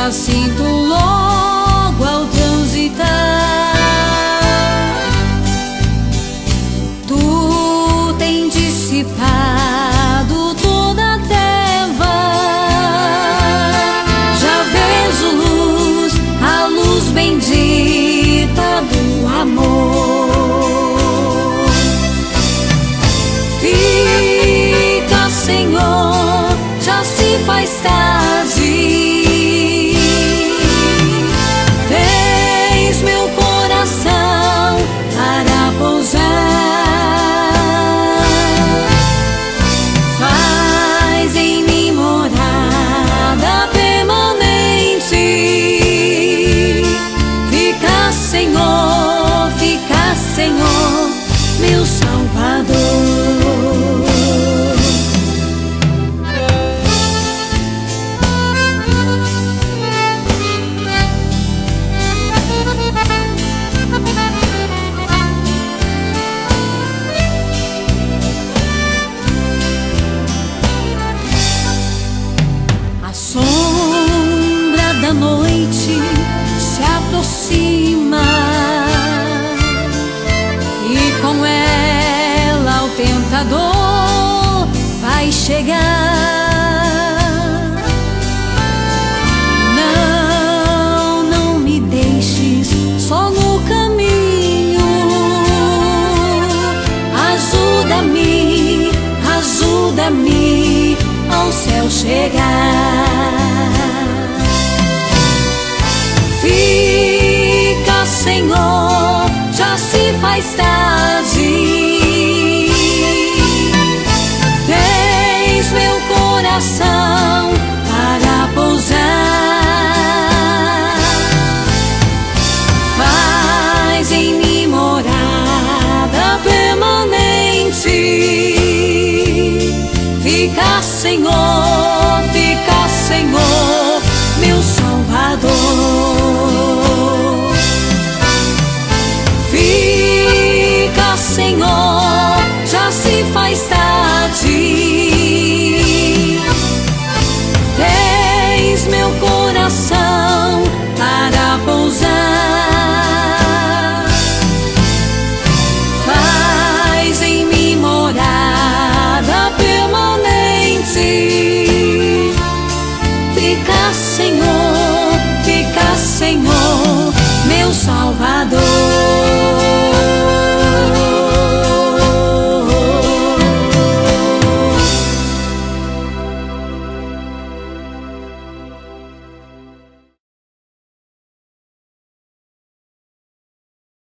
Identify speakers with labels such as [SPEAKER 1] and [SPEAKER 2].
[SPEAKER 1] já sinto logo ao transitar. Tu tem dissipado toda a treva, já vejo luz, a luz bendita do amor. Fica, Senhor, já se faz tarde. Tens meu coração para pousar. Faz em mim morada permanente. Fica, Senhor, meu Salvador. A sombra da noite se aproxima e com ela o tentador vai chegar. Não me deixes só no caminho. Ajuda-me ao céu chegar. Fica, Senhor, já se faz tarde.